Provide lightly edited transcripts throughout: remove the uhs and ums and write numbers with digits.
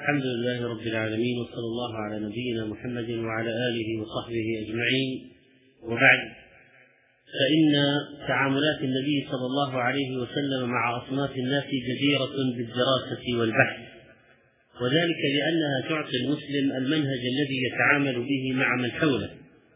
الحمد لله رب العالمين، وصلى الله على نبينا محمد وعلى آله وصحبه أجمعين، وبعد، فإن تعاملات النبي صلى الله عليه وسلم مع أصناف الناس جديرة بالدراسة والبحث، وذلك لأنها تعطي المسلم المنهج الذي يتعامل به مع من حوله.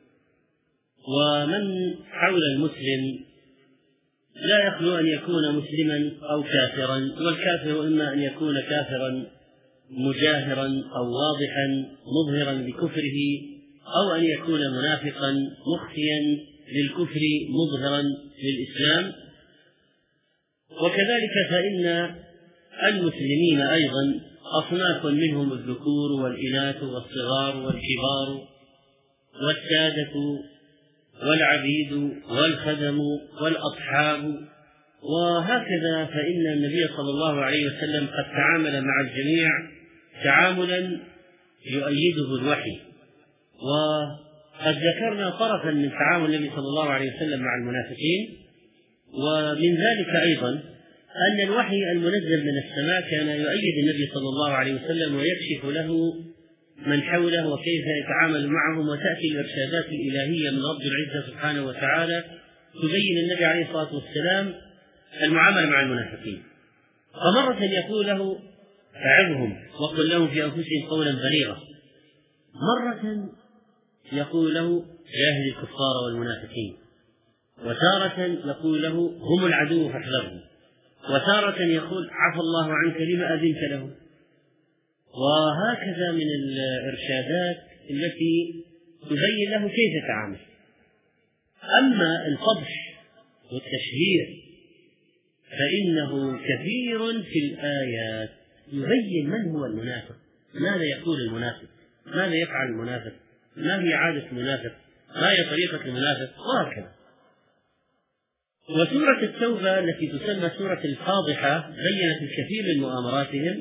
ومن حول المسلم لا يخلو أن يكون مسلما أو كافرا، والكافر إما أن يكون كافرا مجاهرا أو واضحا مظهرا لكفره، أو أن يكون منافقا مخفيا للكفر مظهرا للإسلام. وكذلك فإن المسلمين أيضا أصناف منهم الذكور والإناث والصغار والكبار والسادة والعبيد والخدم والأصحاب، وهكذا فإن النبي صلى الله عليه وسلم قد تعامل مع الجميع تعاملا يؤيده الوحي. وقد ذكرنا طرفا من تعامل النبي صلى الله عليه وسلم مع المنافقين، ومن ذلك أيضا أن الوحي المنزل من السماء كان يؤيد النبي صلى الله عليه وسلم ويكشف له من حوله وكيف يتعامل معهم، وتأتي الإرشادات الإلهية من رب العزة سبحانه وتعالى تبين النبي عليه الصلاة والسلام المعاملة مع المنافقين. فمرة يقول له أعظهم وقل لهم في أنفسهم قولا بليغا، مرة يقول له جاهد الكفار والمنافقين، وتارة يقول له هم العدو فاحذرهم، وتارة يقول عفى الله عنك لما أذنت له. وهكذا من الإرشادات التي تبين له كيف يتعامل. أما الفضح والتشهير فإنه كثير في الآيات يبين من هو المنافق، ماذا يقول المنافق، ماذا يفعل المنافق، ما هي عادة المنافق، ما هي طريقة المنافق، وهكذا. وسورة التوبة التي تسمى سورة الفاضحة بينت الكثير من مؤامراتهم.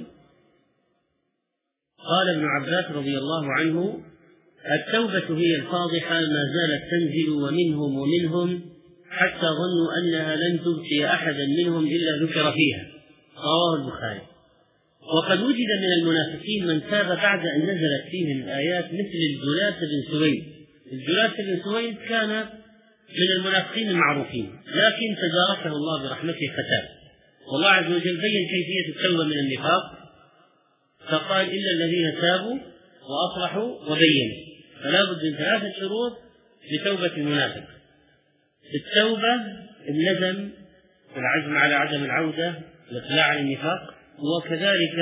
قال ابن عباس رضي الله عنه: التوبة هي الفاضحة ما زالت تنزل ومنهم حتى ظنوا أنها لن تبقي أحدا منهم إلا ذكر فيها. رواه البخاري. وقد وجد من المنافقين من تاب بعد أن نزلت فيهم الآيات، مثل الجلاس بن سويد. الجلاس بن سويد كان من المنافقين المعروفين، لكن تداركه الله برحمته فتاب، والله عز وجل بين كيفية التوبة من النفاق، فقال إلا الذين تابوا وأصلحوا وبينوا. فلا بد من 3 شروط لتوبة المنافق: التوبة، الندم والعزم على عدم العودة والإقلاع عن النفاق، وكذلك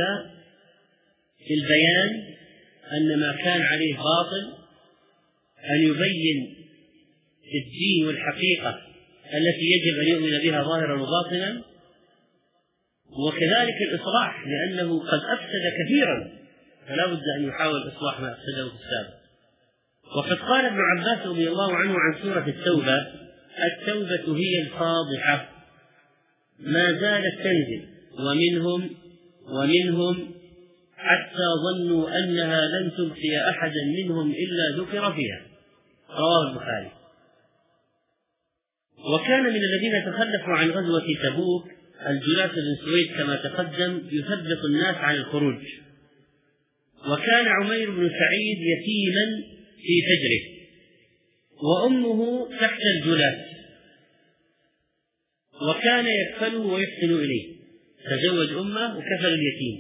البيان أن ما كان عليه باطل، أن يبين الدين والحقيقة التي يجب أن يؤمن بها ظاهرا وباطنا، وكذلك الإصلاح لأنه قد أفسد كثيرا، فلا بد أن يحاول إصلاح ما أفسده في السابق. وقد قال ابن عباس رضي الله عنه عن سورة التوبة: التوبة هي الفاضحة ما زالت تنزل ومنهم حتى ظنوا أنها لن تبقي أحدا منهم إلا ذكر فيها. رواه البخاري. وكان من الذين تخلفوا عن غزوة تبوك الجلاس بن سويد كما تقدم يثبت الناس عن الخروج. وكان عمير بن سعيد يتيما في حجره، وأمه تحت الجلاس، وكان يكفله ويحسن إليه، تزوج أمه وكفل اليتيم.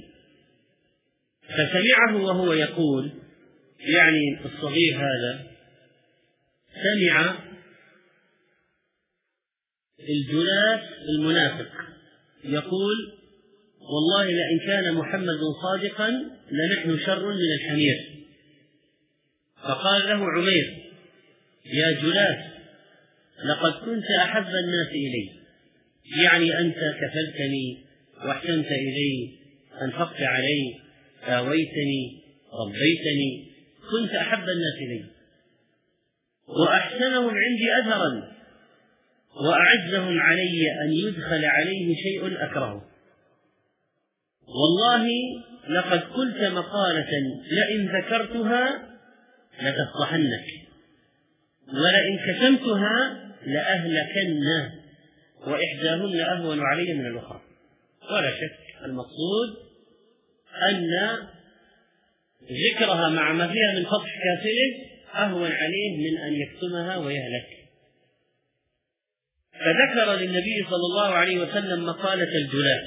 فسمعه وهو يقول، يعني الصغير هذا سمع الجلاس المنافق يقول: والله لئن كان محمد صادقا لنحن شر من الحمير. فقال له عمير: يا جلاس، لقد كنت أحب الناس إلي، يعني أنت كفلتني واحسنت إلي، أنفقت علي، آويتني، ربيتني، كنت أحب الناس إلي، وأحسنهم عندي أثرا، وأعزهم علي أن يدخل عليه شيء أكرهه. والله لقد قلت مقالة لئن ذكرتها لتفضحنك، ولئن كتمتها لأهلكن، وإحداهن أهون علي من الأخرى. ولا شك المقصود أن ذكرها مع ما فيها من فضح كافره أهون عليه من أن يكتمها ويهلك. فذكر للنبي صلى الله عليه وسلم مقالة الجلاس،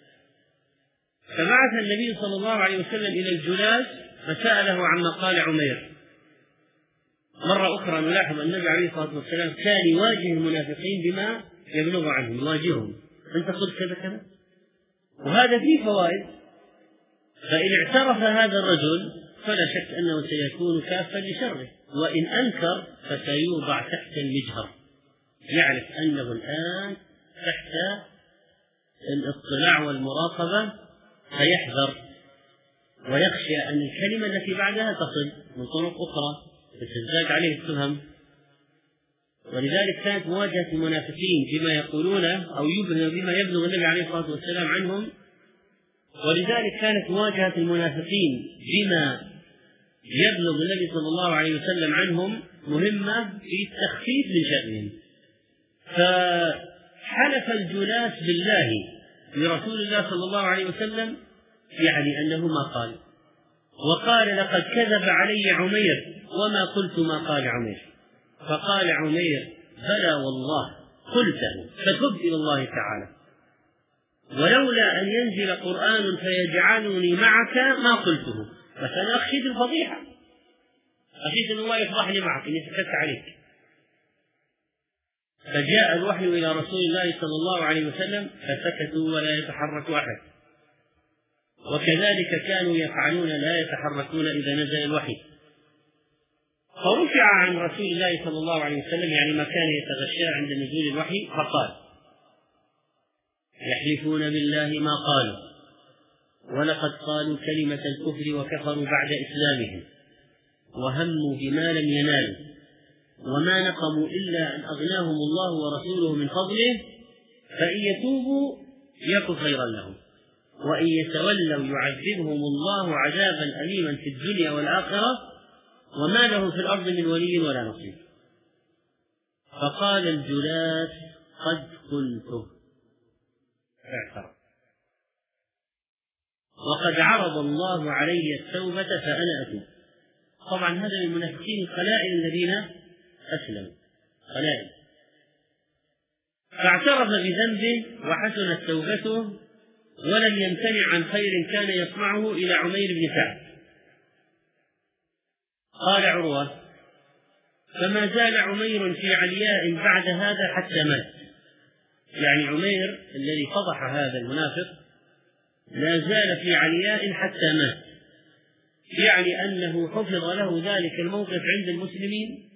فبعث النبي صلى الله عليه وسلم إلى الجلاس فسأله عن مقال عمير. مرة أخرى نلاحظ أن النبي عليه الصلاة والسلام كان يواجه المنافقين بما يبلغ عنهم، يواجههم: أنت قلت كذا كذا. وهذا فيه فوائد، فإن اعترف هذا الرجل فلا شك أنه سيكون كافا لشره، وإن أنكر فسيوضع تحت المجهر، يعرف أنه الآن تحت الاطلاع والمراقبة، فيحذر ويخشى أن الكلمة التي بعدها تصل من طرق أخرى فتزداد عليه التهم. ولذلك كانت مواجهة المنافقين بما يقولونه أو بما يبلغ النبي عليه الصلاة والسلام عنهم، ولذلك كانت مواجهة المنافقين بما يبلغ النبي صلى الله عليه وسلم عنهم مهمة في التخفيف من شأنهم. فحلف الجلاس بالله لرسول الله صلى الله عليه وسلم يعني أنه ما قال، وقال: لقد كذب علي عمير وما قلت ما قال عمير. فقال عمير: بلى والله قلته، فتب إلى الله تعالى، ولولا أن ينزل قرآن فيجعلني معك ما قلته، بس أنا أخشيت الفضيحة، أخشيت أن الله يفضحني معك إني سكت عليك. فجاء الوحي إلى رسول الله صلى الله عليه وسلم فسكتوا ولا يتحرك أحد، وكذلك كانوا يفعلون لا يتحركون إذا نزل الوحي. فرفع عن رسول الله صلى الله عليه وسلم يعني ما كان يتغشى عند نزول الوحي، فقال: يحلفون بالله ما قالوا ولقد قالوا كلمة الكفر وكفروا بعد إسلامهم وهموا بما لم ينالوا وما نقموا إلا أن أغناهم الله ورسوله من فضله فإن يتوبوا يك خيرا لهم وإن يتولوا يعذبهم الله عذابا أليما في الدنيا والآخرة وما لهم في الأرض من ولي ولا نصير. فقال الجلاس: قد قلته، اعترف، وقد عرض الله علي التوبة فأنا أتوب. طبعا هذا من المنافقين القلائل الذين أسلموا، قلائل. فاعترف بذنبه وحسنت توبته ولم يمتنع عن خير كان يصنعه إلى عمير بن سعد. قال عروة: فما زال عمير في علياء بعد هذا حتى مات. يعني عمير الذي فضح هذا المنافق لا زال في علياء حتى مات، يعني أنه حفظ له ذلك الموقف عند المسلمين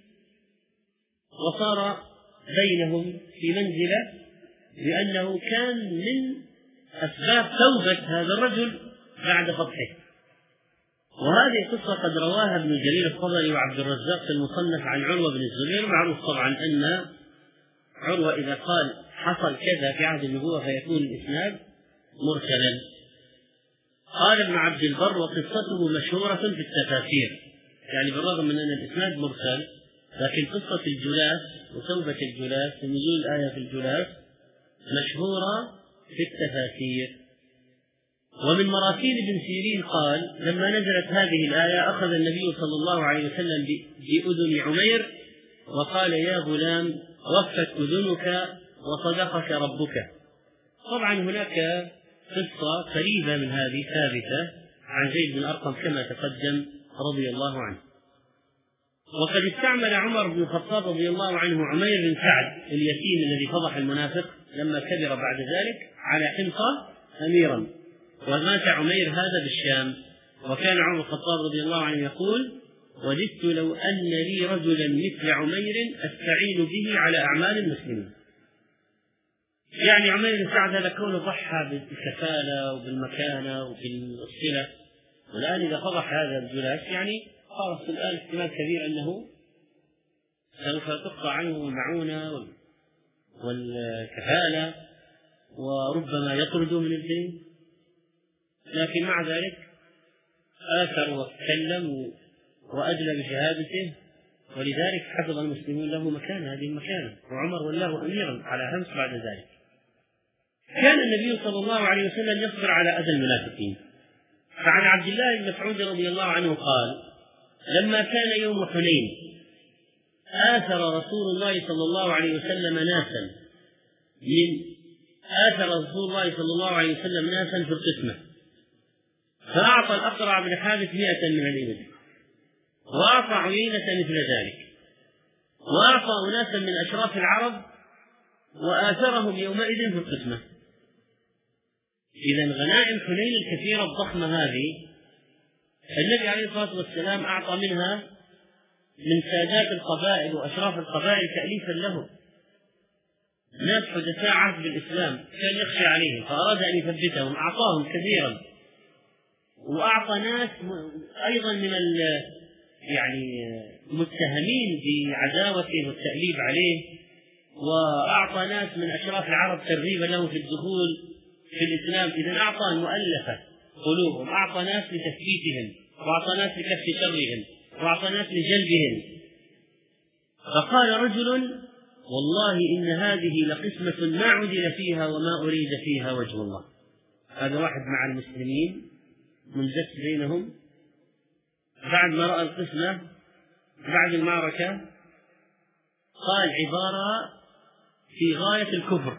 وصار بينهم في منزلة، لأنه كان من أسباب توبة هذا الرجل بعد فتحه. وهذه القصة قد رواها ابن جرير الطبري وعبد الرزاق في المصنف عن عروة بن الزبير. معروف طبعا أن عروة إذا قال حصل كذا في عهد النبوة فيكون الإسناد مرسلا. قال ابن عبد البر: وقصته مشهورة في التفاسير، يعني بالرغم من أن الإسناد مرسل لكن قصة الجلاس وتوبة الجلاس ونزول الآية في الجلاس مشهورة في التفاسير. ومن مراسيل ابن سيرين قال: لما نزلت هذه الآية أخذ النبي صلى الله عليه وسلم بأذن عمير وقال: يا غلام وفت أذنك وصدقك ربك. طبعا هناك قصة قريبة من هذه ثابتة عن زيد بن أرقم كما تقدم رضي الله عنه. وقد استعمل عمر بن الخطاب رضي الله عنه عمير بن سعد اليتيم الذي فضح المنافق لما كبر بعد ذلك على حمصة أميرا، ومات عمير هذا بالشام. وكان عمر بن الخطاب رضي الله عنه يقول: وددت لو أن لي رجلا مثل عمير أستعين به على أعمال المسلمين. يعني عمير بن سعد هذا كونه ضحى بالكفالة وبالمكانة وبالصلة، والآن إذا فضح هذا الجلاس يعني صار الآن احتمال كبير أنه سوف تقطع عنه المعونة والكفالة وربما يطرد من الدين. لكن مع ذلك آثر وتكلم وأدلى بشهادته، ولذلك حفظ المسلمون له مكانة، هذه المكانة، وعمر ولاه أميرا على همس بعد ذلك. كان النبي صلى الله عليه وسلم يصبر على أذى المنافقين فعن عبد الله بن مسعود رضي الله عنه قال: لما كان يوم حنين آثر رسول الله صلى الله عليه وسلم ناسا في القسمة، فأعطى الأقرع بن حابس 100 من الإبل، وأعطى عيينة مثل ذلك، وأعطى أناسا من أشراف العرب وآثرهم يومئذ في القسمة. إذن غنائم حنين الكثيرة الضخمة هذه النبي عليه الصلاة والسلام أعطى منها من سادات القبائل وأشراف القبائل تأليفا لهم، ناس حدثاء عهد بالإسلام كان يخشى عليهم فأراد أن يثبتهم، أعطاهم كثيرا. وأعطى ناس أيضا من متهمين بعداوته والتأليب عليه، وأعطى ناس من أشراف العرب ترغيبا له في الدخول في الإسلام. إذن أعطى المؤلفة قلوبهم، أعطى ناس لتثبيتهم، وأعطى ناس لكف شرهم، وأعطى ناس لجلبهم. فقال رجل: والله إن هذه لقسمة ما عدل فيها وما أريد فيها وجه الله. هذا واحد مع المسلمين منزف بينهم، بعد ما رأى القسمة بعد المعركة قال عبارة في غاية الكفر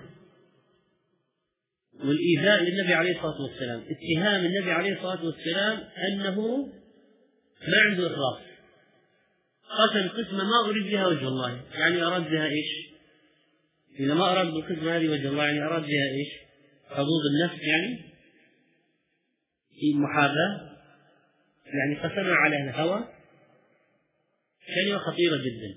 والإيذاء للنبي عليه الصلاة والسلام، اتهام النبي عليه الصلاة والسلام أنه ما عنده إخلاص، قسم قسمة ما أريد بها وجه الله. يعني أراد بها إيش؟ إذا ما أراد بالقسمة هذه وجه الله يعني أراد بها إيش؟ حظوظ النفس، يعني في محاباة، يعني قسمها على الهوى. كلمة خطيرة جدا: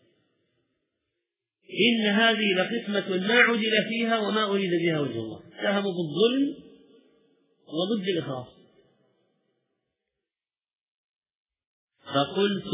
إن هذه لقسمة ما عدل فيها وما أريد بها وجه الله. اتهموا بالظلم وضد الإخلاص. فقلت: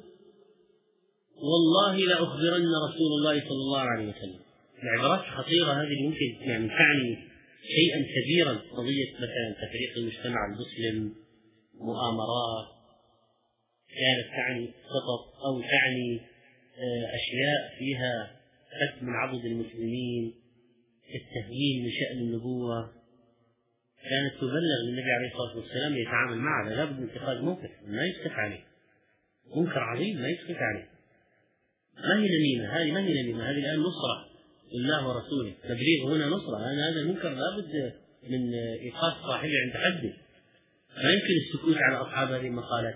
والله لأخبرن رسول الله صلى الله عليه وسلم. العبارات الخطيرة هذه ممكن تعني شيئا كبيرا، قضية مثلا تفريق المجتمع المسلم، مؤامرات، كانت تعني خطط أو تعني أشياء فيها حد من عضد المسلمين، التهيين من شأن النبوة، كانت تبلغ للنبي عليه الصلاة والسلام يتعامل معها. لابد من اتخاذ موقف، ما يسكت عليه، منكر عظيم ما يسكت عليه. ما هي نميمة هذه؟ ما هي نميمة هذه؟ الآن نصرة لله ورسوله، تبليغ هنا نصرة. هذا المنكر لابد من إيقاف صاحبه عند حده، ما يمكن السكوت على أصحاب هذه المقالات،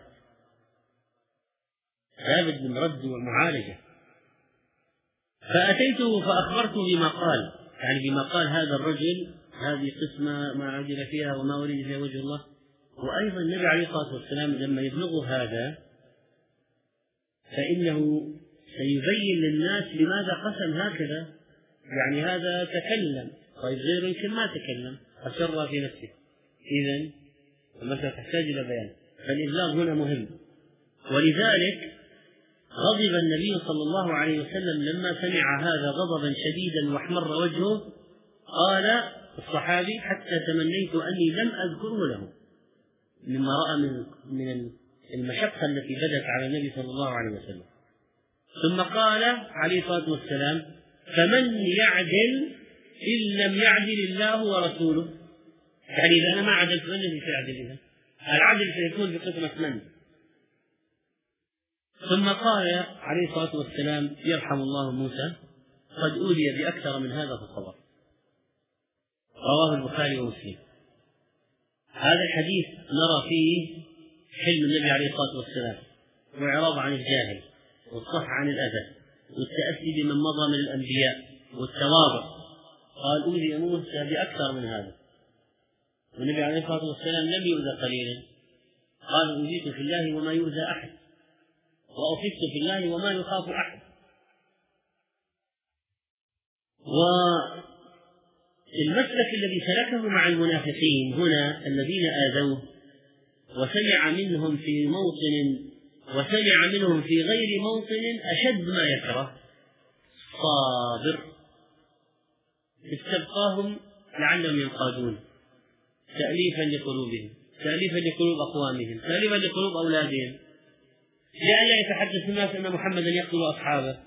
لابد من رد ومعالجة. فأتيته فأخبرته بما قال، يعني بما قال هذا الرجل: هذه قسمة ما عدل فيها وما أريد فيها وجه الله. وأيضا النبي عليه الصلاة والسلام لما يبلغه هذا فإنه سيبين للناس لماذا قسم هكذا، يعني هذا تكلم، طيب غيره يمكن ما تكلم، أسر في نفسه. إذن المسألة تحتاج إلى بيان، فالإبلاغ هنا مهم. ولذلك غضب النبي صلى الله عليه وسلم لما سمع هذا غضبا شديدا واحمر وجهه. قال الصحابي: حتى تمنيت أني لم أذكره له، مما رأى من المشقة التي بدت على النبي صلى الله عليه وسلم. ثم قال عليه الصلاة والسلام: فمن يعدل إن لم يعدل الله ورسوله. يعني إذا أنا ما عدلت من الذي سيعدل؟ إذا العدل سيكون بقسمة من؟ ثم قال عليه الصلاة والسلام: يرحم الله موسى، قد أوذي بأكثر من هذا فصبر. رواه البخاري ومسلم. هذا الحديث نرى فيه حلم النبي عليه الصلاة والسلام، وإعراض عن الجاهل، والصفح عن الأذى، والتأسي بمن مضى من الأنبياء، والتواضع. قال: أوذي موسى بأكثر من هذا. والنبي عليه الصلاة والسلام لم يؤذى قليلا، قال: أوذيت في الله وما يؤذى أحد، وأخفت في الله وما يخاف أحد. والمسلك الذي سلكه مع المنافقين هنا الذين آذوه وسمع منهم في موطن وسمع منهم في غير موطن أشد ما يكره، صابر، استبقاهم لعلهم ينقادون، تأليفا لقلوبهم، تأليفا لقلوب أقوامهم، تأليفا لقلوب أولادهم، لئلا يتحدث الناس أن محمدا يقتل أصحابه.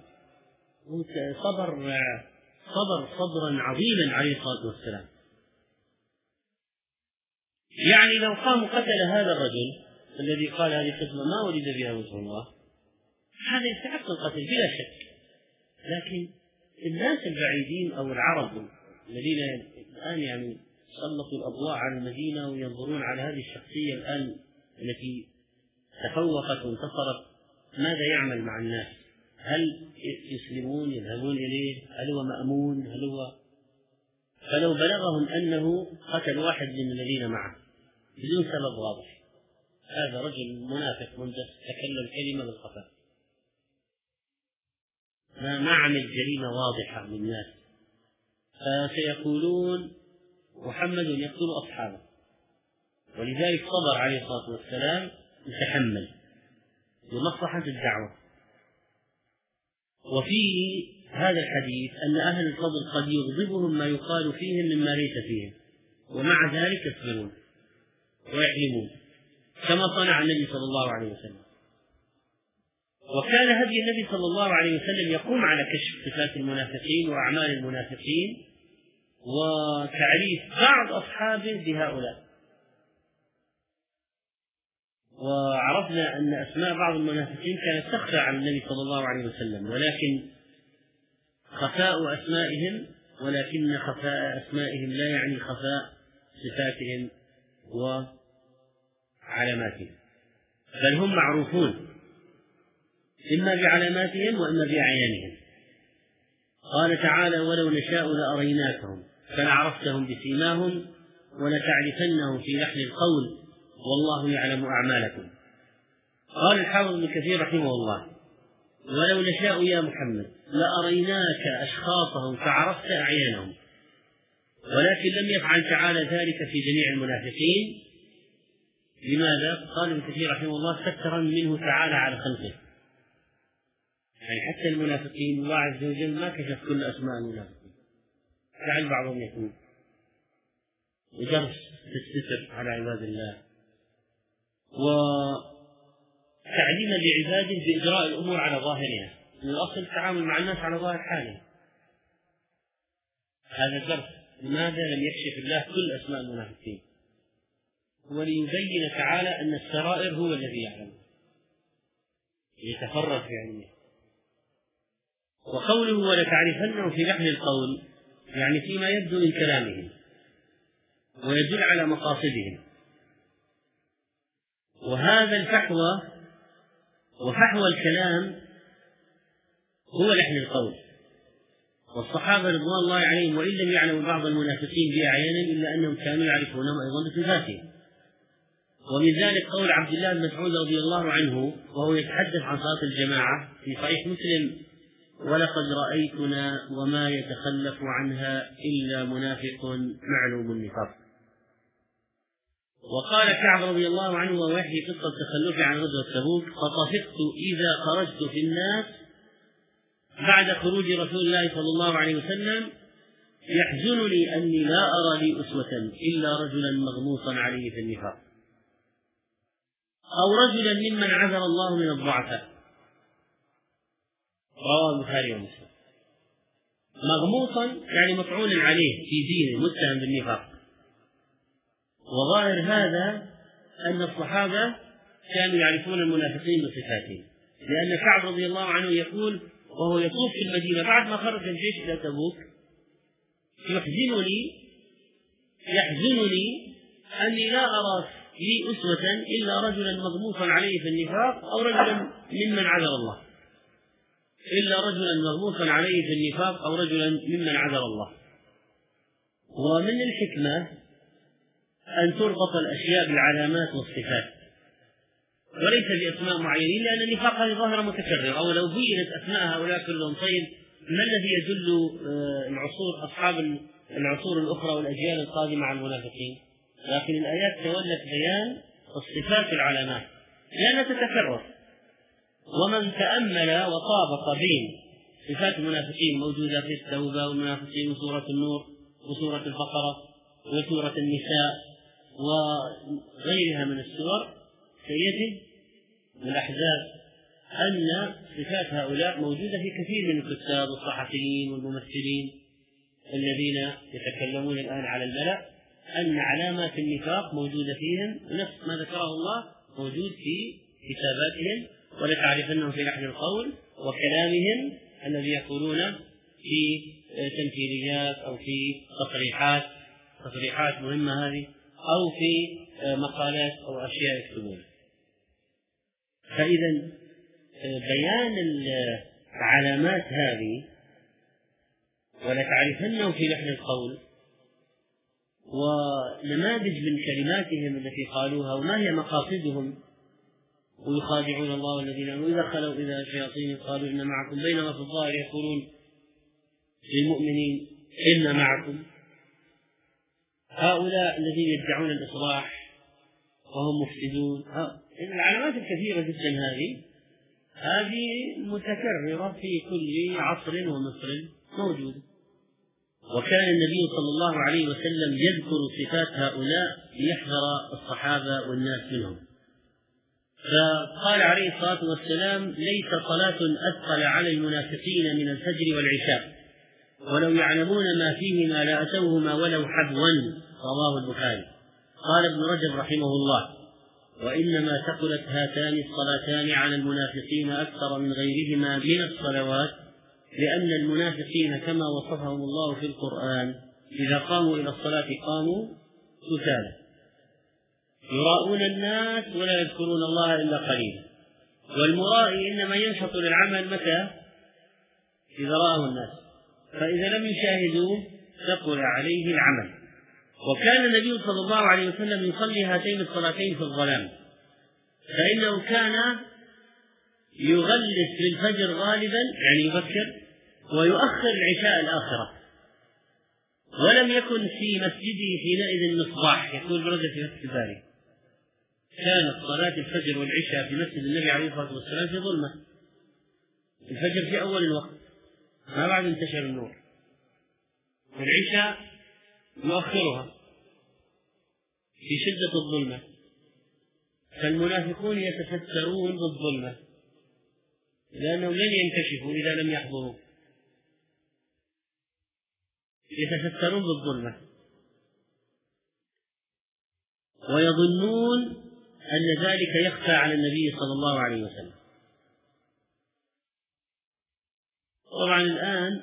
صبرا عظيما عليه الصلاة والسلام. يعني لو قام قتل هذا الرجل الذي قال هذه القسمة ما ولد بها وجه الله، هذا يستحق القتل بلا شك. لكن الناس البعيدين أو العرب الذين الآن يعني سلطوا الأضواء على المدينة وينظرون على هذه الشخصية الآن التي تفوقت وانتصرت، ماذا يعمل مع الناس؟ هل يسلمون يذهبون إليه؟ هل هو مأمون؟ فلو بلغهم أنه قتل واحد من الذين معه بدون سبب واضح، هذا رجل منافق منجس تكلم كلمة بالخطأ، ما عمل جريمة واضحة للناس، فسيقولون محمد يقتل أصحابه. ولذلك صبر عليه الصلاة والسلام يتحمل لمصلحة الدعوة. وفي هذا الحديث أن أهل الفضل قد يغضبهم ما يقال فيهم مما ليس فيهم، ومع ذلك يصبرون ويحلمون كما صنع النبي صلى الله عليه وسلم. وكان هدي النبي صلى الله عليه وسلم يقوم على كشف صفات المنافقين وأعمال المنافقين وتعريف بعض أصحابه بهؤلاء. وعرفنا أن أسماء بعض المنافقين كانت تخفى عن النبي صلى الله عليه وسلم، ولكن خفاء أسمائهم لا يعني خفاء صفاتهم وعلاماتهم، بل هم معروفون إما بعلاماتهم وإما بأعيانهم. قال تعالى: ولو نشاء لأريناكهم فلعرفتهم بسيماهم ولتعرفنهم في لحن القول والله يعلم أعمالكم. قال الحافظ ابن كثير رحمه الله: ولو نشاء يا محمد لأريناك أشخاصهم فعرفت أعيانهم، ولكن لم يفعل تعالى ذلك في جميع المنافقين. لماذا؟ قال ابن كثير رحمه الله: سترا منه تعالى على خلقه، يعني حتى المنافقين الله عز وجل ما كشف كل أسماء المنافقين، لعل بعضهم يكون ودرس الستر على عباد الله وتعليما لعباده بإجراء الأمور على ظاهرها، من الأصل التعامل مع الناس على ظاهر حاله. هذا الدرس لماذا لم يكشف الله كل أسماء المنافقين؟ وليبين تعالى أن السرائر هو الذي يعلم، يتفرد في علمه. وقوله ولتعرفنه في لحن القول يعني فيما يبدو من كلامهم ويدل على مقاصدهم. وهذا الفحوى وفحوى الكلام هو لحن القول. والصحابة رضوان الله عليهم وإن لم يعلموا بعض المنافقين بأعيانهم إلا أنهم كانوا يعرفونهم أيضا بصفاتهم. ومن ذلك قول عبد الله بن مسعود رضي الله عنه وهو يتحدث عن صلاة الجماعة في صحيح مسلم: ولقد رأيتنا وما يتخلف عنها إلا منافق معلوم النفاق. وقال كعب رضي الله عنه وهو يحكي قصة تخلفه عن غزوة تبوك: فطفقت إذا خرجت في الناس بعد خروج رسول الله صلى الله عليه وسلم يحزنني أني لا أرى لي أسوة إلا رجلا مغموصا عليه في النفاق، أو رجلا ممن عذر الله من الضعفاء. رواه البخاري ومسلم. مغموصا يعني مطعون عليه في دينه متهم بالنفاق. وظاهر هذا أن الصحابة كانوا يعرفون المنافقين بصفاتهم، لأن كعب رضي الله عنه يقول وهو يطوف في المدينة بعد ما خرج الجيش إلى تبوك: يحزنني أني لا أرى لي أسوة إلا رجلا مغموصا عليه في النفاق أو رجلا ممن عذر الله، ومن الحكمة أن تربط الأشياء بالعلامات والصفات وليس بأسماء معينين، لأن النفاق هذه ظاهرة متكررة. أو لو بينت أسماء هؤلاء كلهم، طيب ما الذي يدل أصحاب العصور الأخرى والأجيال القادمة على المنافقين؟ لكن الآيات تولت بيان الصفات والعلامات لأنها تتكرر. ومن تأمل وطابق بين صفات المنافقين موجودة في التوبة والمنافقين وسورة النور وسورة البقرة وسورة النساء وغيرها من السور، سيجد الأحزاب أن صفات هؤلاء موجودة في كثير من الكتاب والصحفيين والممثلين الذين يتكلمون الآن على الملأ. أن علامات النفاق موجودة فيهم، ونفس ما ذكره الله موجود في كتاباتهم، ولتعرفنهم في لحن القول وكلامهم الذي يقولون في تمثيليات أو في تصريحات مهمة هذه، أو في مقالات أو أشياء يكتبونها. فإذا بيان العلامات هذه ولتعرفنهم في لحن القول ونماذج من كلماتهم التي قالوها وما هي مقاصدهم، ويخادعون الله والذين آمنوا إذا خلوا إلى شياطين قالوا إن معكم، بينما في الظاهر يقولون للمؤمنين إن معكم. هؤلاء الذين يدعون الإصلاح وهم مفسدون. العلامات الكثيرة جدا هذه متكررة في كل عصر ومصر موجودة. وكان النبي صلى الله عليه وسلم يذكر صفات هؤلاء ليحذر الصحابة والناس منهم. فقال عليه الصلاة والسلام: ليس صلاة أثقل على المنافقين من الفجر والعشاء، ولو يعلمون ما فيهما لأتوهما ولو حبوا. رواه البخاري. قال ابن رجب رحمه الله: وإنما ثقلت هاتان الصلاتان على المنافقين أكثر من غيرهما من الصلوات، لأن المنافقين كما وصفهم الله في القرآن إذا قاموا إلى الصلاة قاموا كسالى يراءون الناس ولا يذكرون الله إلا قليلا. والمرائي إنما ينشط للعمل متى؟ إذا رآه الناس، فإذا لم يشاهدوه ثقل عليه العمل. وكان النبي صلى الله عليه وسلم يصلي هاتين الصلاتين في الظلام، فإنه كان يغلس للفجر غالبا، يعني يبكر، ويؤخر العشاء الآخرة. ولم يكن في مسجده حينئذ مصباح، يقول برجة في فتح الباري: كانت صلاة الفجر والعشاء في مسجد النبي عليه الصلاة والسلام في ظلمة. الفجر في أول الوقت ما بعد انتشر النور، والعشاء يؤخرها في شدة الظلمة. فالمنافقون يتسترون بالظلمة لأنهم لن ينكشفوا إذا لم يحضروا، يتسترون بالظلمة ويظنون أن ذلك يخفى على النبي صلى الله عليه وسلم. طبعا الآن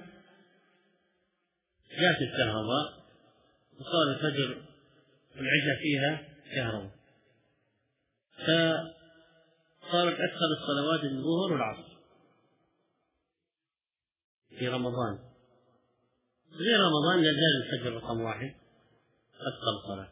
جاءت الكهرباء وصار الفجر والعشاء فيها كهرباء، فصارت أكثر الصلوات الظهر والعصر في رمضان. غير رمضان لا زال الفجر رقم واحد أكثر صلاة.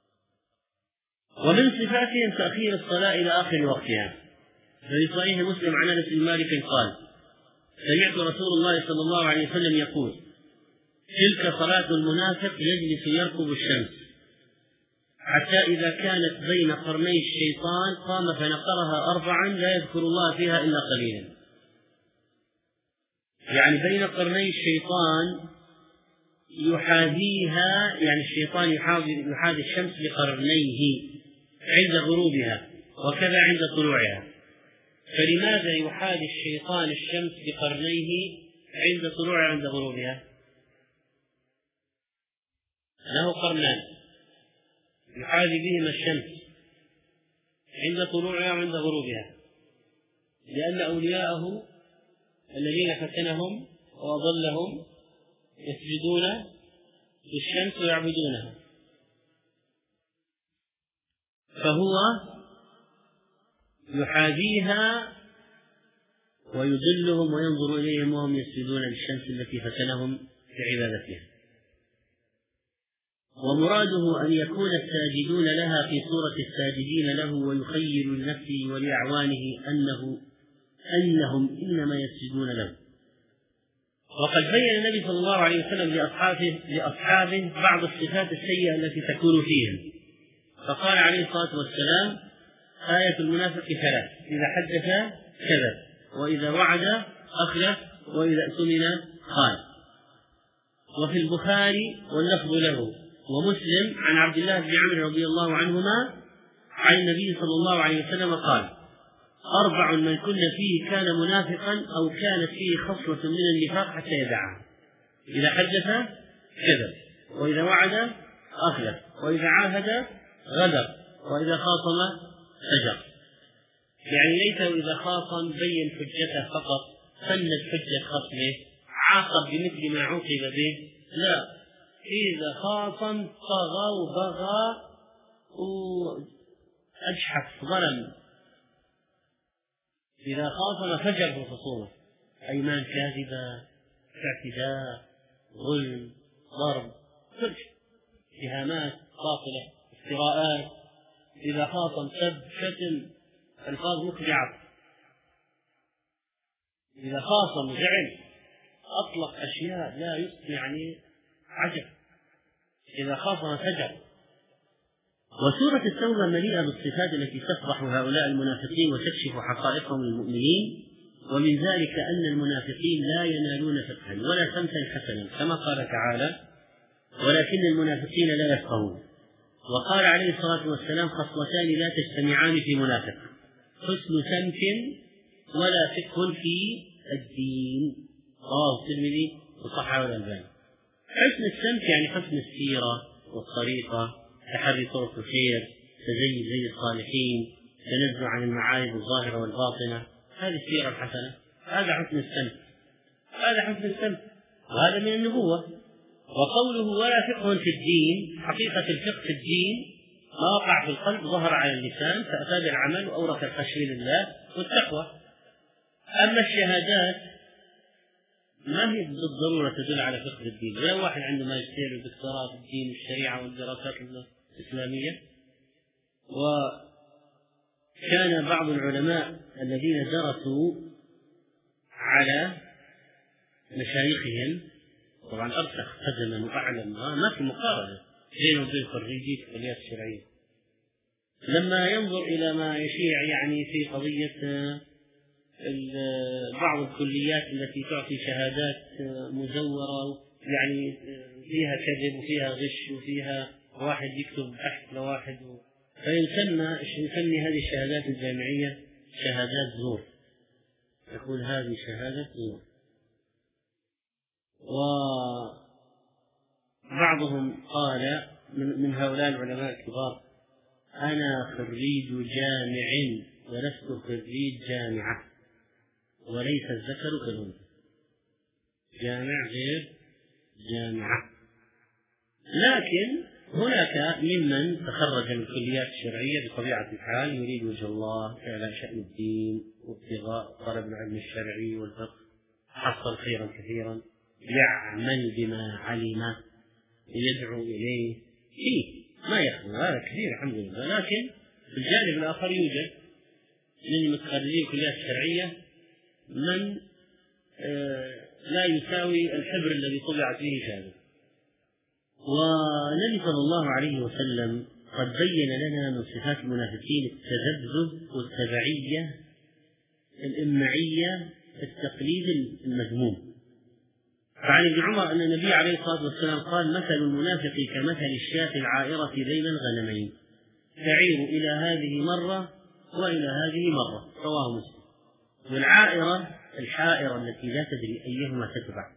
ومن صفاتهم تأخير الصلاة إلى آخر وقتها. في صحيح مسلم عن أنس بن مالك قال: سمعت رسول الله صلى الله عليه وسلم يقول: تلك صلاة المنافق يجلس يركب الشمس حتى إذا كانت بين قرني الشيطان قام فنقرها 4 لا يذكر الله فيها إلا قليلا. يعني بين قرني الشيطان يحاذيها، يعني الشيطان يحاذي الشمس بقرنيه عند غروبها وكذا عند طلوعها. فلماذا يحاذي الشيطان الشمس بقرنيه عند طلوعها عند غروبها؟ له قرنان يحاذي بهما الشمس عند طلوعها وعند غروبها، لأن أولياءه الذين فتنهم وأضلهم يسجدون للشمس ويعبدونها، فهو يحاذيها ويضلهم وينظر إليهم وهم يسجدون للشمس التي فتنهم في عبادتها. ومراده أن يكون الساجدون لها في صورة الساجدين له، ويخيل لنفسه ولأعوانه أنهم إنما يسجدون له. وقد بين النبي صلى الله عليه وسلم لأصحابه بعض الصفات السيئة التي تكون فيهم، فقال عليه الصلاة والسلام: آية المنافق 3: إذا حدث كذب، وإذا وعد أخلف، وإذا اؤتمن خان. وفي البخاري واللفظ له ومسلم عن عبد الله بن عمرو رضي الله عنهما عن النبي صلى الله عليه وسلم قال: 4 من كن فيه كان منافقا أو كانت فيه خصلة من النفاق حتى يدعها: إذا حدث كذب، وإذا وعد أخلف، وإذا عاهد غدر، وإذا خاصم فجر. يعني ليس إذا خاصم بين حجته فقط، سند حجة خصمه، عاقب بمثل ما عوقب به، لا، إذا خاصم طغى وبغى وأجحف ظلم، إذا خاصم فجر في الخصومة، أيمان كاذبة، اعتداء، ظلم، ضرب، كل اتهامات باطلة، افتراءات، إذا خاصم سب، شتم، ألفاظ مخدعة، إذا خاصم زعل، أطلق أشياء لا يصل يعني عجب، إذا خاصم فجر. وسورة التوبة مليئة بالصفات التي تفضح هؤلاء المنافقين وتكشف حقائقهم للمؤمنين، ومن ذلك أن المنافقين لا ينالون فقها ولا سمتا حسنا، كما قال تعالى: ولكن المنافقين لا يفقهون. وقال عليه الصلاة والسلام: خصلتان لا تجتمعان في منافق: حسن سمت ولا فقه في الدين. رواه الترمذي وصححه الألباني. حسن السمت يعني حسن السيرة والطريقة، تحري طرق الخير، تزين زي الصالحين، تنزه عن المعايب الظاهرة والباطنة، هذه السيرة الحسنة، هذا حسن السمت، هذا حسن السمت، وهذا من النبوة. وقوله ولا فقه في الدين: حقيقة الفقه في الدين ما وقع في القلب ظهر على اللسان فأفاد العمل وأورث الخشية لله والتقوى. أما الشهادات ما هي بالضرورة تدل على فقه الدين، ولا واحد عنده ماجستير ودكتوراه في الدين والشريعة والدراسات الإسلامية. وكان بعض العلماء الذين درسوا على مشايخهم، طبعا أرسخ قدما وأعلم، ما في مقارنة بينه وبين خريجي الكليات الشرعية، لما ينظر إلى ما يشيع يعني في قضية بعض الكليات التي تعطي شهادات مزورة، يعني فيها كذب وفيها غش وفيها واحد يكتب بحث لواحد، فيسمي هذه الشهادات الجامعية شهادات زور، يقول هذه شهادة زور. وبعضهم قال من هؤلاء العلماء الكبار: أنا خريج جامع ولست خريج جامعة، وليس الذكر كالأنثى، جامع غير جامعة. لكن هناك ممن تخرج من الكليات الشرعية بطبيعة الحال يريد وجه الله، إعلاء شأن الدين وابتغاء طلب العلم الشرعي والفقه، حصل خيرا كثيرا، يعمل بما علم، يدعو إليه، ما يخلو هذا كثير الحمد لله. لكن في الجانب الآخر يوجد من متخرجين الكليات الشرعية من لا يساوي الحبر الذي طبعت به شهادة. والنبي صلى الله عليه وسلم قد بين لنا من صفات المنافقين التذبذب والتبعية، الإمعية، التقليد المذموم. فعن ابن عمر أن النبي عليه الصلاة والسلام قال: مثل المنافق كمثل الشاة العائرة بين الغنمين، تعير إلى هذه مرة وإلى هذه مرة. رواه مسلم. والعائرة الحائرة التي لا تدري أيهما تتبع.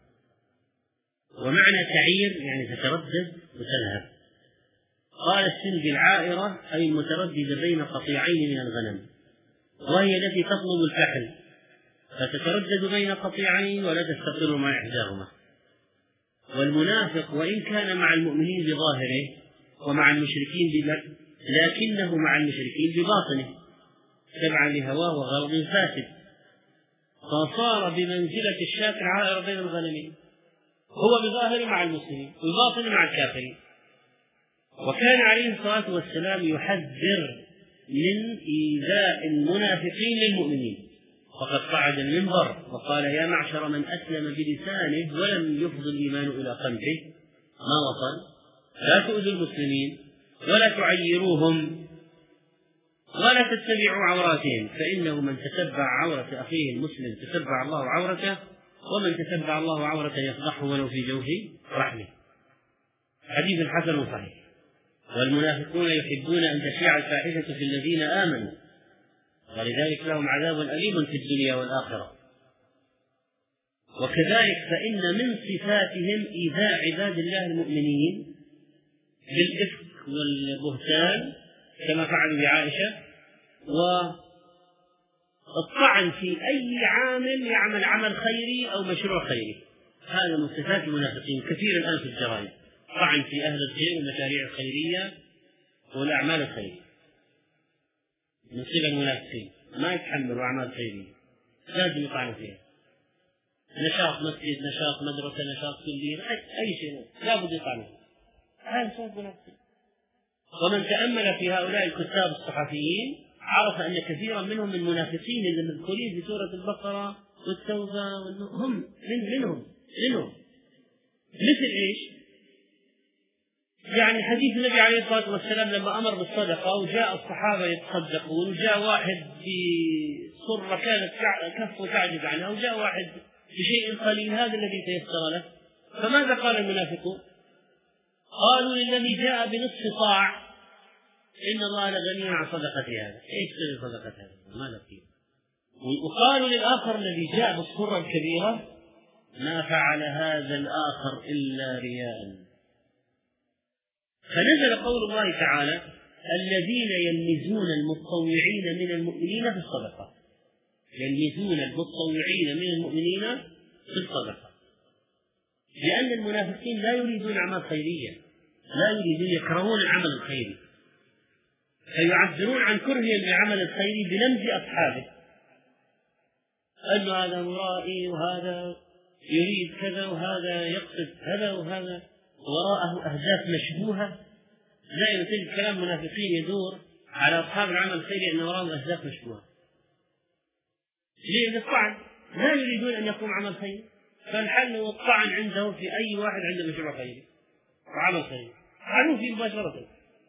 ومعنى تعير يعني تتردد وتذهب. قال السندي: العائرة أي المترددة بين قطيعين من الغنم، وهي التي تطلب الفحل فتتردد بين قطيعين ولا تستقر مع إحداهما. والمنافق وإن كان مع المؤمنين بظاهره ومع المشركين لكنه مع المشركين بباطنه تبعا لهواه وغرض فاسد، فصار بمنزلة الشاة العائرة بين الغنمين، هو بظاهر مع المسلمين وباطن مع الكافرين. وكان عليه الصلاة والسلام يحذر من إيذاء المنافقين للمؤمنين، فقد صعد المنبر وقال: يا معشر من أسلم بلسانه ولم يفض الإيمان إلى قلبه ما وصل، لا تؤذوا المسلمين ولا تعيروهم ولا تتبعوا عوراتهم، فإنه من تتبع عورة أخيه المسلم تتبع الله عورته، ومن تتبع الله عورته يفضحه ولو في جوف رحمه. حديث حسن صحيح. والمنافقون يحبون أن تشيع الفاحشة في الذين آمنوا، ولذلك لهم عذاب أليم في الدنيا والآخرة. وكذلك فإن من صفاتهم إيذاء عباد الله المؤمنين بالإفك والبهتان كما فعلوا بعائشة، والطعن في أي عامل يعمل عمل خيري أو مشروع خيري. هذا من صفات المنافقين كثير الآن في الجرائد، طعن في أهل الخير والمشاريع الخيرية والأعمال الخيرية. من صفة المنافقين ما يتحملوا أعمال خيرية، لازم يطعنوا فيها، نشاط مسجد، نشاط مدرسة، نشاط كلية، أي شيء لابد يطعنوا. هذا صفة المنافقين. ومن تأمل في هؤلاء الكتاب الصحفيين عرف أن كثيرا منهم من المنافقين المذكورين في سورة البقرة والتوبة هم منهم مثل إيش؟ يعني حديث النبي عليه الصلاة والسلام لما أمر بالصدقة وجاء الصحابة يتصدقون، وجاء واحد بصرة كانت كفه تعجز عنها، وجاء واحد بشيء قليل، هذا الذي تيسر له. فماذا قال المنافقون؟ قالوا للذي جاء بنصف صاع إن الله لغني عن صدقة هذا. إيش سبب صدقة هذا؟ ما فيه. وقالوا للآخر الذي جاء بالصرة الكبيرة ما فعل هذا الآخر إلا رياء. فنزل قول الله تعالى الذين يلمزون المتطوعين من المؤمنين في الصدقة، يلمزون المتطوعين من المؤمنين في الصدقة، لأن المنافقين لا يريدون أعمال خيرية، لا يريدون، يكرهون العمل الخيري، فيعبرون عن كرههم للعمل الخيري بلمز أصحابه، أن هذا مرائي وهذا يريد كذا وهذا يقصد كذا وهذا وراءه أهداف مشبوهة. لا تجد كلام منافقين يدور على أصحاب العمل الخيري أن وراءهم أهداف مشبوهة. ليه؟ الطعن، لا يريدون أن يقوم عمل خيري، فالحل هو الطعن عنده في أي واحد عنده مشروع خيري وعمل خيري، عنوا فيه مباشرة.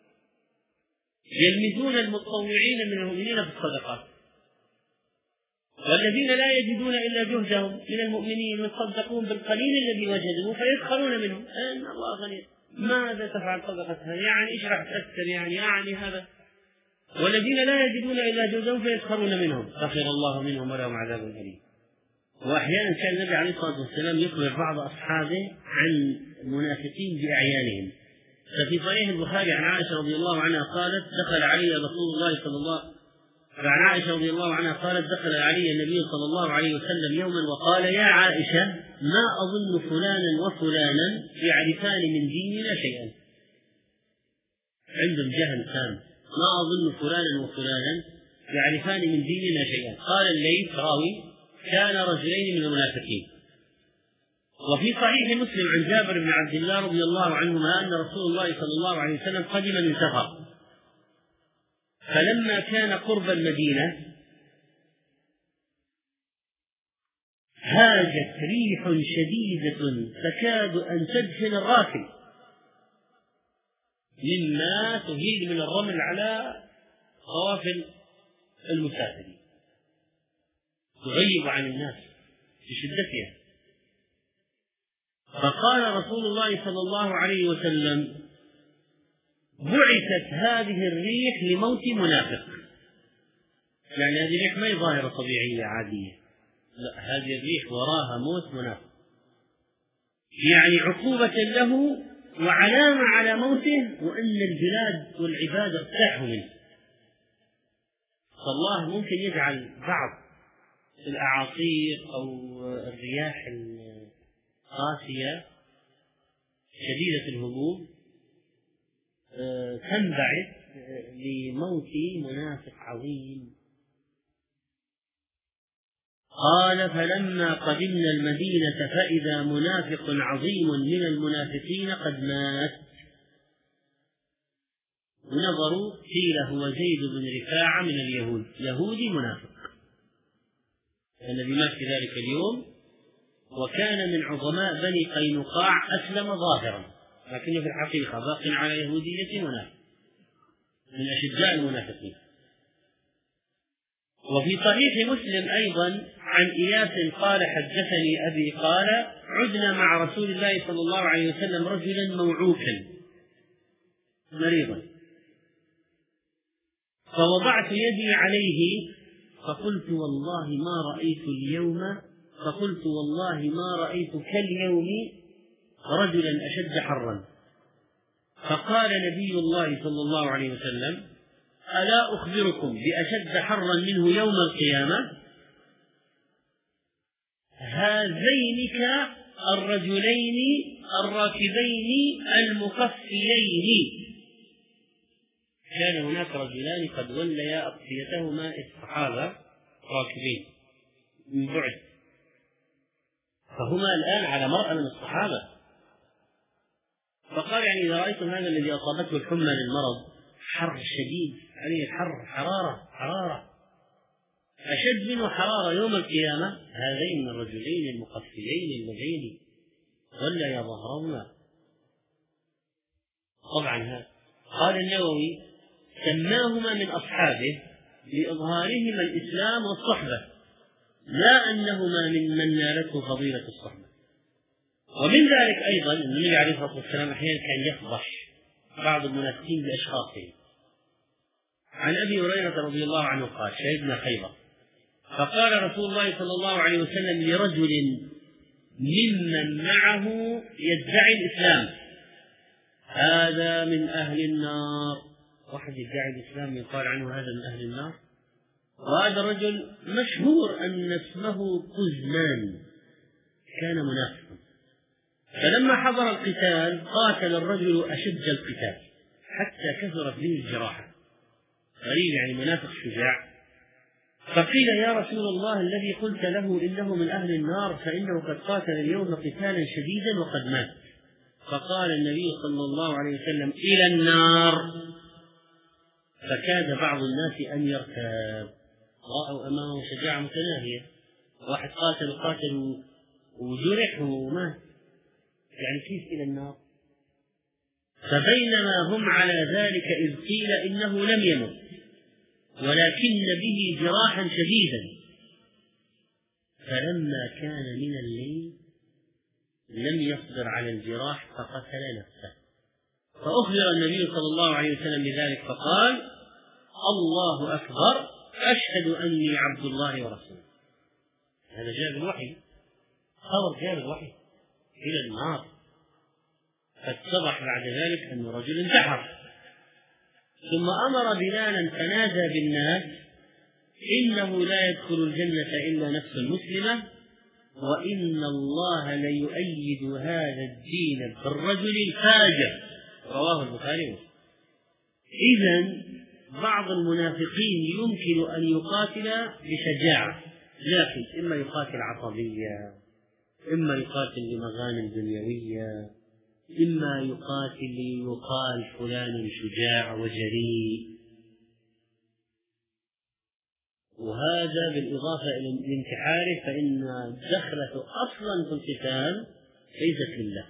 يلمزون المتطوعين من المؤمنين في الصدقات، والذين لا يجدون إلا جهدهم من المؤمنين يتصدقون بالقليل الذي وجدوه فيسخرون منهم. أن الله غني، ماذا تفعل صدقتها؟ يعني إيش راح تأثر؟ يعني هذا. والذين لا يجدون إلا جهدهم فيسخرون منهم سخر الله منهم ولهم عذاب أليم. وأحيانا كان النبي عليه الصلاة والسلام يخبر بعض أصحابه عن المنافقين بأعيانهم. ففي صحيح البخاري عن عائشة رضي الله عنها قالت دخل علي رسول الله صلى الله فعن عائشة رضي الله عنها قالت دخل علي النبي صلى الله عليه وسلم يوما وقال يا عائشة ما أظن فلانا وفلانا يعرفان من ديننا شيئا. عندهم جهل تام، ما أظن فلانا وفلانا يعرفان من ديننا شيئا. قال الليث راوي كان رجلين من المنافقين. وفي صحيح مسلم عن جابر بن عبد الله رضي الله عنهما أن رسول الله صلى الله عليه وسلم قدم من سفر، فلما كان قرب المدينة هاجت ريح شديدة تكاد أن تدفن الراكب، مما تهيج من الرمل على قوافل المسافرين، تغيب عن الناس بشدتها. فقال رسول الله صلى الله عليه وسلم بعثت هذه الريح لموت منافق. يعني هذه الريح ما هي ظاهرة طبيعية عادية، لا، هذه الريح وراها موت منافق، يعني عقوبة له وعلامة على موته، وأن البلاد والعباد ارتاحوا منه. فالله ممكن يجعل بعض الأعاصير أو الرياح القاسية شديدة الهبوب تنبعث لموت منافق عظيم. قال فلما قدمنا المدينة فإذا منافق عظيم من المنافقين قد مات. ونظروا قيل هو زيد بن رفاعة من اليهود، يهودي منافق، الذي مات في ذلك اليوم، وكان من عظماء بني قينقاع، أسلم ظاهرا لكنه في الحقيقة باق على يهودية منافق، من أشداء المنافقين. وفي صحيح مسلم أيضا عن إياس قال حدثني أبي قال عدنا مع رسول الله صلى الله عليه وسلم رجلا موعوكا مريضا، فوضعت يدي عليه فقلت والله ما رأيت كاليوم رجلا أشد حرا. فقال نبي الله صلى الله عليه وسلم: ألا أخبركم بأشد حرا منه يوم القيامة؟ هذين الرجلين الراكبين المقفيين. كان هناك رجلان قد وليا أقفيتهما الصحابة راكبين من بعد، فهما الآن على مرأى من الصحابة. فقال: يعني إذا رأيتم هذا الذي أصابته الحمى للمرض، حر شديد عليه، الحر حرارة أشد منه حرارة يوم القيامة، هذين الرجلين المقفيين اللذين وليا ظهرهما. طبعا هذا قال النووي: سماهما من أصحابه لإظهارهما الإسلام والصحبة، لا أنهما من نالته فضيلة الصحبة. ومن ذلك أيضا أن النبي عليه الصلاة والسلام أحيانا كان يفضح بعض المنافقين بأشخاصهم. عن أبي هريرة رضي الله عنه قال: شهدنا خيبر، فقال رسول الله صلى الله عليه وسلم لرجل ممن معه يدعي الإسلام: هذا من أهل النار. واحد يدعي الإسلام يقال عنه هذا من أهل النار، وهذا الرجل مشهور أن اسمه قزمان، كان منافقا. فلما حضر القتال قاتل الرجل أشد القتال حتى كثرت به الجراحة. غريب، يعني منافق شجاع. فقيل: يا رسول الله، الذي قلت له إنه من أهل النار فإنه قد قاتل اليوم قتالا شديدا وقد مات. فقال النبي صلى الله عليه وسلم: إلى النار. فكاد بعض الناس أن يرتاب، رأوا أمامه شجاعة متناهية، واحد قاتل وجرح ومات، يعني كيف إلى النار؟ فبينما هم على ذلك إذ قيل إنه لم يمت ولكن به جراحا شديدا، فلما كان من الليل لم يصبر على الجراح فقتل نفسه. فأخبر النبي صلى الله عليه وسلم بذلك فقال: الله أكبر، أشهد أني عبد الله ورسوله. هذا جاء بالوحي، خبر جاء بالوحي إلى النار. فاتضح بعد ذلك أن رجل انتحر، ثم أمر بلالا فنادى بالناس: إنه لا يدخل الجنة إلا نفس مسلمة، وإن الله ليؤيد هذا الدين بالرجل الفاجر. رواه البخاري. إذن بعض المنافقين يمكن أن يقاتل بشجاعة، لكن إما يقاتل عصبية، إما يقاتل لمغانم دنيوية، إما يقاتل ليقال فلان شجاع وجريء. وهذا بالإضافة إلى انتحاره، فإن دخلته أصلا في القتال ليست لله،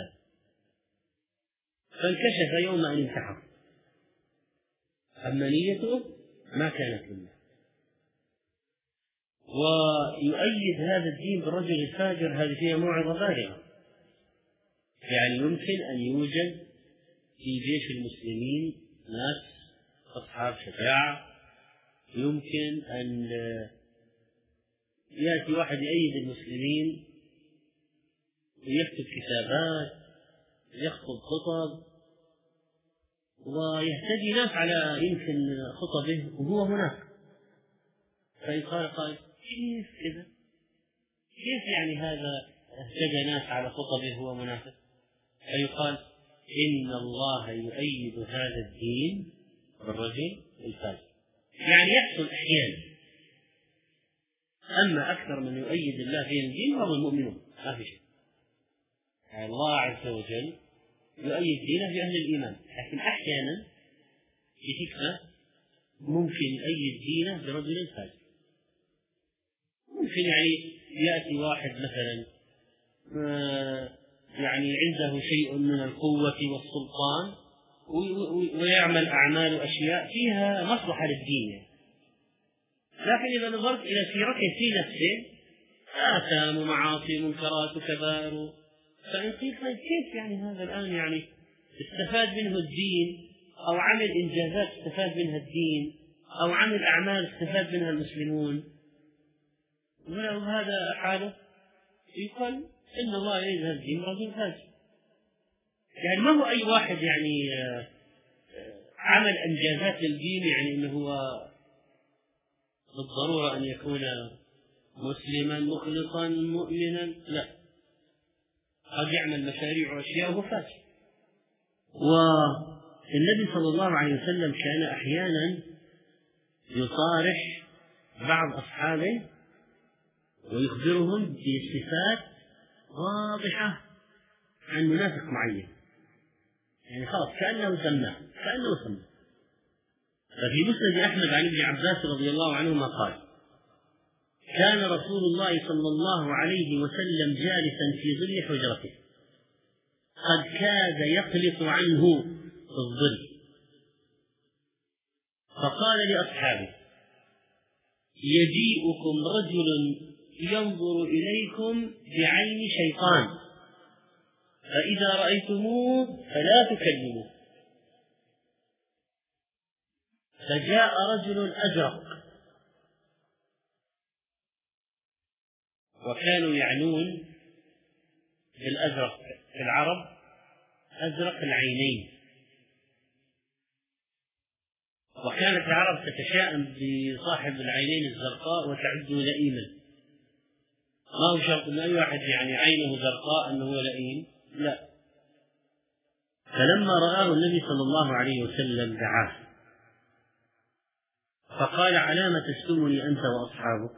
فانكشف يوم أن انتحر، أما نيته ما كانت لله. ويؤيد هذا الدين بالرجل الفاجر، هذه فيها موعظة بالغة. يعني يمكن أن يوجد في جيش المسلمين ناس أصحاب شجاعة، يمكن أن يأتي واحد يؤيد المسلمين ويكتب كتابات، يخطب خطب، ويهتدي ناس على يمكن خطبه وهو منافق. فيقال قائل: كيف كذا؟ كيف يعني هذا اهتدى ناس على خطبه وهو منافق؟ فيقال: إن الله يؤيد هذا الدين بالرجل الفاجر. يعني يحصل أحيانا، أما أكثر من يؤيد الله في الدين وهو المؤمنون، ما في شيء. يعني الله عز وجل يؤيد دينه بأهل الإيمان، لكن أحيانا في فكرة ممكن يؤيد دينه برجل فاجر. ممكن يعني يأتي واحد مثلا يعني عنده شيء من القوة والسلطان ويعمل أعمال وأشياء فيها مصلحة للدين، لكن إذا نظرت إلى سيرته في نفسه آثام ومعاصي ومنكرات وكبائر، فإن قيل كيف يعني هذا الآن يعني استفاد منه الدين، أو عمل إنجازات استفاد منها الدين، أو عمل أعمال استفاد منها المسلمون، وهذا حاله، يقال إن الله يريد هذا الدين رجل فاجر. يعني ما هو أي واحد يعني عمل إنجازات للدين يعني أنه هو بالضرورة أن يكون مسلما مخلصا مؤمنا، لا، قد يعمل مشاريع وأشياء وهو فاسد. والنبي صلى الله عليه وسلم كان أحيانا يصارح بعض أصحابه ويخبرهم بصفات واضحة عن منافق معين، يعني خلاص كأنه سماه. ففي مسند أحمد عن ابن عباس رضي الله عنهما قال: كان رسول الله صلى الله عليه وسلم جالسا في ظل حجرته قد كاد يقلص عنه في الظل، فقال لأصحابه: يجيئكم رجل ينظر إليكم بعين شيطان، فإذا رأيتموه فلا تكلموه. فجاء رجل أزرق، وكانوا يعنون بالأزرق في العرب أزرق العينين، وكانت العرب تتشائم بصاحب العينين الزرقاء وتعده لئيما. ما هو شرط أن أي واحد يعني عينه زرقاء أنه هو لئيم، لا. فلما رآه النبي صلى الله عليه وسلم دعاه فقال: علام تشتمني أنت وأصحابك؟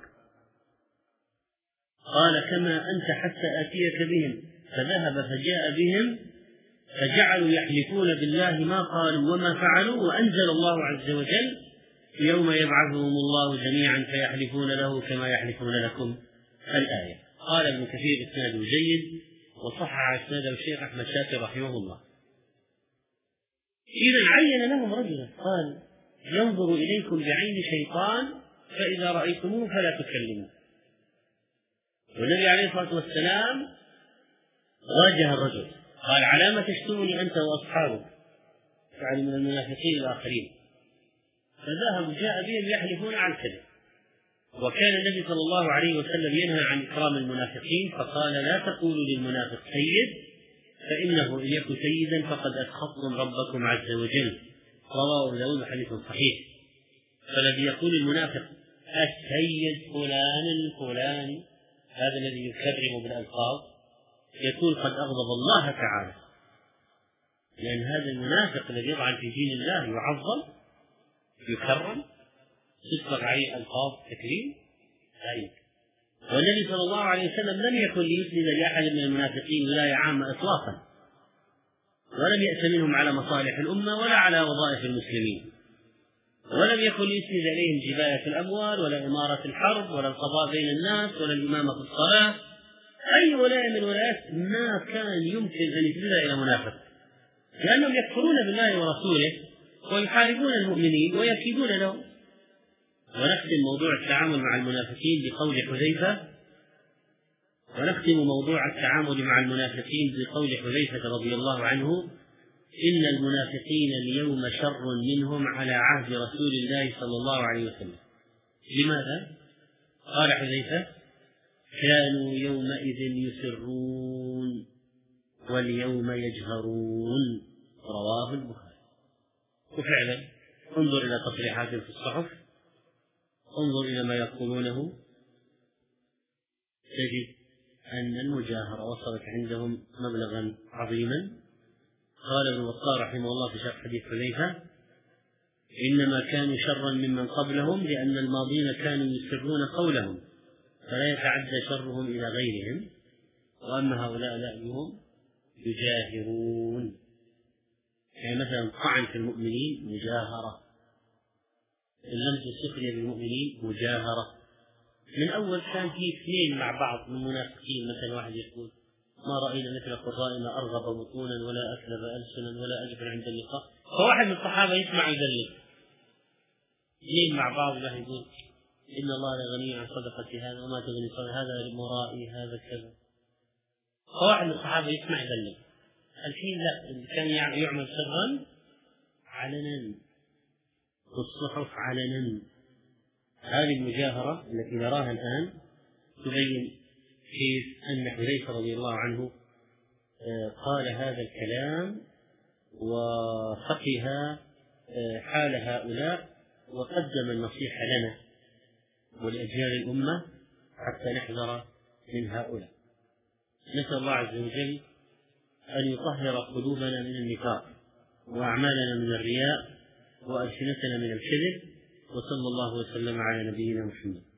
قال: كما أنت حتى آتيك بهم. فذهب فجاء بهم فجعلوا يحلفون بالله ما قالوا وما فعلوا، وأنزل الله عز وجل: يوم يبعثهم الله جميعا فيحلفون له كما يحلفون لكم، الآية. قال ابن كثير: إسناده جيد، وصحح إسناده الشيخ أحمد شاكر رحمه الله. إذا عين لهم رجلا قال: ينظر إليكم بعين شيطان، فإذا رأيتموه فلا تكلموا. والنبي عليه الصلاة والسلام واجه الرجل قال: علام تشتمني أنت وأصحابك؟ يعني من المنافقين الآخرين. فذهب وجاء بهم يحلفون على الكذب. وكان النبي صلى الله عليه وسلم ينهى عن إكرام المنافقين، فقال: لا تقولوا للمنافق سيد، فإنه إن يكن سيدا فقد أسخطتم ربكم عز وجل. رواه داود حديث صحيح. فالذي يقول المنافق السيد فلان الفلاني، هذا الذي يكرم بالألقاب، يكون قد أغضب الله تعالى، لأن هذا المنافق الذي يطعن في دين الله يعظم يكرم، تطلق عليه ألقاب تكريم لا يمكن. والنبي صلى الله عليه وسلم لم يكن ليسند لأحد من المنافقين ولاية عامة إطلاقا، ولم يأت منهم على مصالح الأمة ولا على وظائف المسلمين، ولم يكن ليسند إليهم جباية الأموال ولا إمارة الحرب ولا القضاء بين الناس ولا الإمامة في الصلاة. أي ولاية من الولايات ما كان يمكن أن يسند إلى منافق، لأنهم يكفرون بالله ورسوله ويحاربون المؤمنين ويكيدون لهم. ونختم موضوع التعامل مع المنافقين بقول حذيفة رضي الله عنه: إن المنافقين اليوم شر منهم على عهد رسول الله صلى الله عليه وسلم. لماذا؟ قال حذيفة: كانوا يومئذ يسرون واليوم يجهرون. رواه البخاري. وفعلا انظر إلى تصريحاتهم في الصحف، انظر إلى ما يقولونه، تجد أن المجاهرة وصلت عندهم مبلغا عظيما. قال ابن بطال رحمه الله في شرح حديث حذيفة: إنما كانوا شرا ممن قبلهم لأن الماضين كانوا يسرون قولهم فلا يتعدى شرهم إلى غيرهم، وأما هؤلاء لأنهم يجاهرون. يعني مثلا طعن في المؤمنين مجاهرة، اللمس السخرية بالمؤمنين مجاهرة. من أول كان في اثنين مع بعض من المنافقين، مثلا واحد يقول: ما رأينا مثل قضائنا أرغب بطونا ولا أكذب ألسنا ولا أجبر عند اللقاء. فواحد من الصحابة يسمع يدلل، اثنين مع بعض واحد يقول: إن الله لغني عن صدقة هذا وما تغني صدقة هذا مرائي هذا كذا. فواحد من الصحابة يسمع يدلل. الحين لا، اللي كان يعمل سرا علنا والصحف علنا. هذه المجاهرة التي نراها الآن تبين كيف أن حذيفة رضي الله عنه قال هذا الكلام وفقه حال هؤلاء وقدم النصيحة لنا ولأجيال الأمة حتى نحذر من هؤلاء. نسأل الله عز وجل أن يطهر قلوبنا من النفاق وأعمالنا من الرياء وألسنتنا من الكذب، وصلى الله وسلم على نبينا محمد.